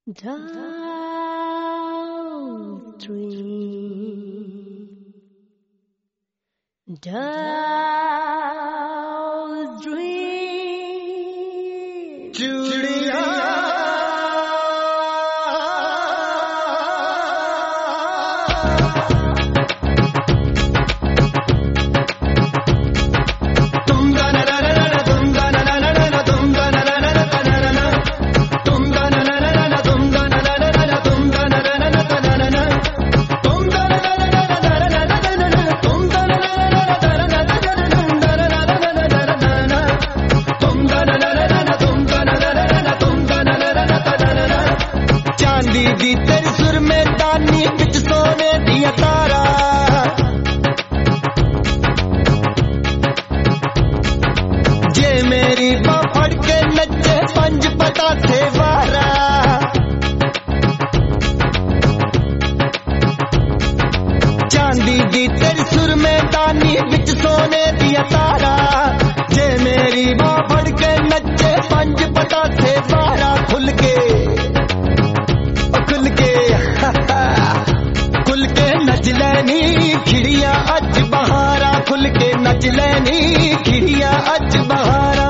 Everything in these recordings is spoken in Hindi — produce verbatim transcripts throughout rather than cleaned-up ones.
Dull dream, dull dream, Julia. दी तेरी सुर में दानी बिच सोने दिया तारा जे मेरी बाँ फड़ के नचे पंज पता थे वारा चांदी दी तेरी सुर में दानी बिच सोने दिया तारा जे मेरी बाँ फड़ के नचे पंज पता थे वारा खुल के खुल के नच लैनी खिड़िया अज बहारा खुल के नच लैनी खिड़िया अज बहारा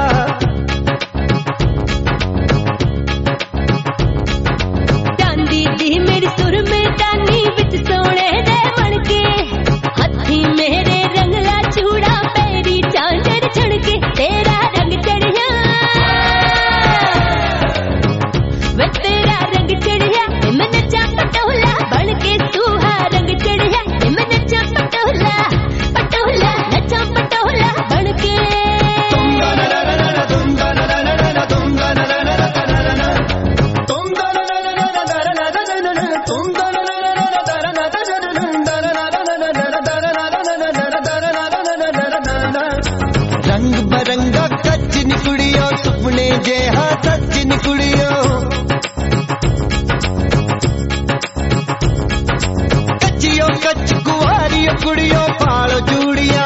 चांदी दी मेरी सुर में दानी बिच सोने दे बन के हथी मेरे रंगला चूड़ा पैरी चांदर छड़के तेरा रंग चढ़िया वे तेरा रंग चढ़िया मैं नचा पटोला बन के सूहा रंग चढ़िया मैं नचा पटोला पटोला नचा पटोला बन के रंग बरंगा कच निकुड़ियो सुपने जे हाँ सच निकुड़ियो कचियो कच कुआरियो कुड़ियो पालो चूड़िया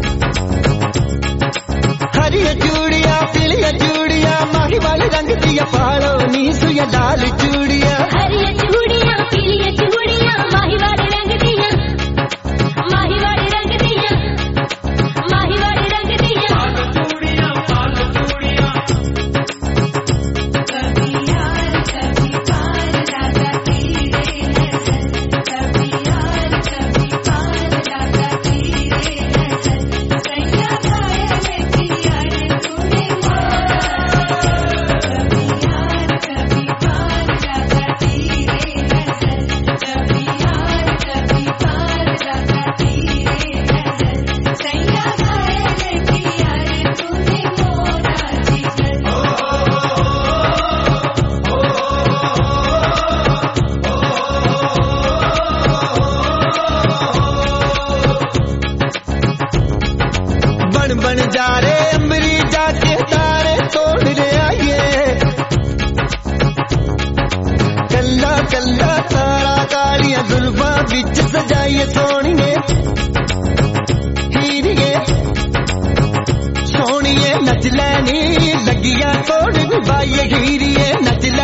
हरिया चूड़िया पीलिया चूड़िया माही वाले रंग दिया पालो नीसु या लाल चूड़िया हरिया चूड़िया पीलिया चूड़िया माही वाले रंग दिया माही वाले रंग दिया माही वाले रंग दिया चूड़िया पालो चूड़िया कभी यार कभी पार राजा तेरे नजर कभी यार कभी पार राजा तेरे नजर सैया घायल किया रे तूने कभी यार कभी पार राजा तेरे नजर कभी यार कभी पार राजा तेरे नजर सैया घायल किया रे तूने मोरा जिगर बन बन जा रे अमरी जाके तारे तोड़ रे आइए कल्ला कल्ला तारा कालियां जुल्फां बिच सजाइए सोनिए हीरिए सोनिए नच लैनी लगिया तोड़ निभाइए हीरिए नच